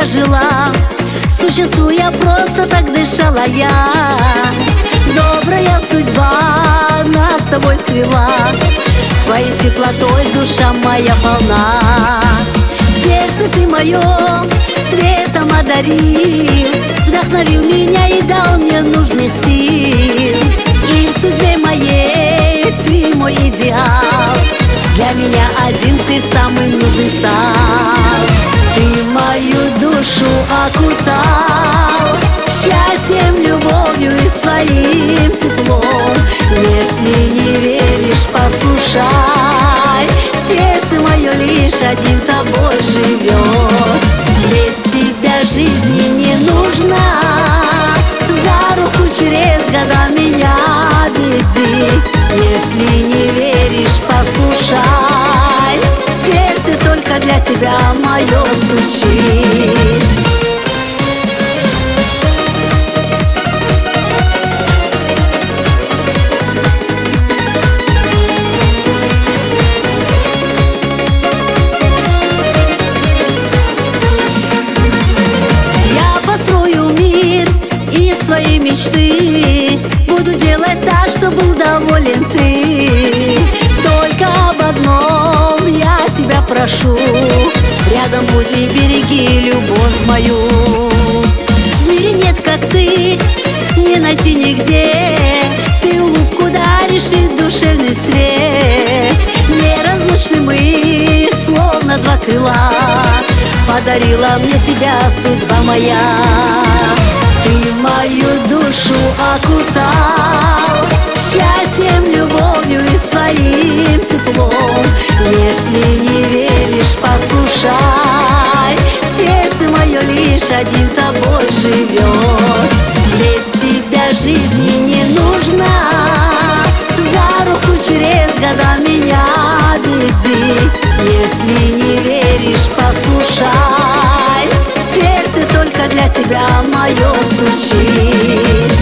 прожила, существуя просто так дышала я. Добрая судьба нас с тобой свела, твоей теплотой душа моя полна. Сердце ты мое светом одарил, вдохновил меня и дал мне нужных сил. И в судьбе моей ты мой идеал, для меня один ты самый нужный стал. Ты мою душу окутал счастьем, любовью и своим теплом. Если не веришь, послушай, сердце мое лишь одним тобой живет. Без тебя жизни не нужна, за руку через года меня веди. Если не веришь, послушай, сердце только для тебя мое стучит. Свои мечты буду делать так, чтобы был доволен ты. Только об одном я тебя прошу, рядом будь и береги любовь мою. В мире нет, как ты, не найти нигде. Ты улыбку даришь и душевный свет. Неразлучны мы, словно два крыла, подарила мне тебя судьба моя. Ты мою душу окутал счастьем, любовью и своим теплом. Если не веришь, послушай, сердце мое лишь одним тобой живет. Без тебя жизни не нужна, за руку через года меня веди. Если не веришь, послушай, сердце только для тебя мое стучит.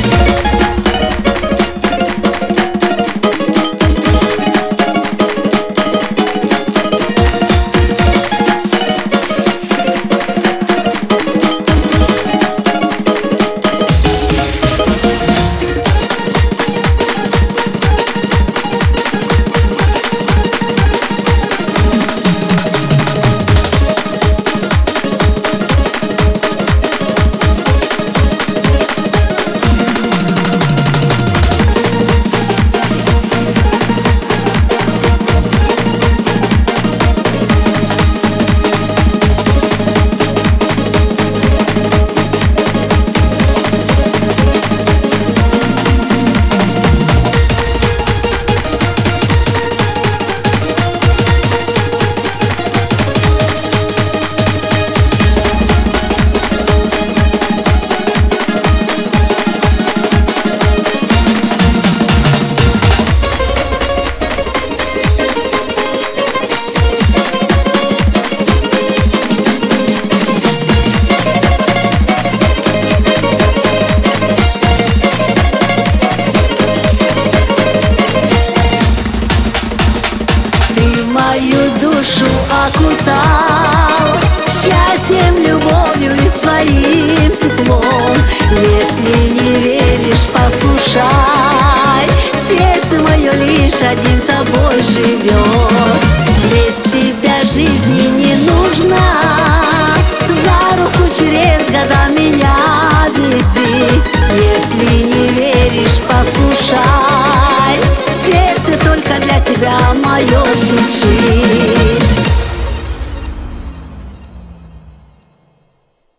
Мою душу окутал счастьем, любовью и своим теплом. Если не веришь, послушай, сердце мое лишь одним тобой живет.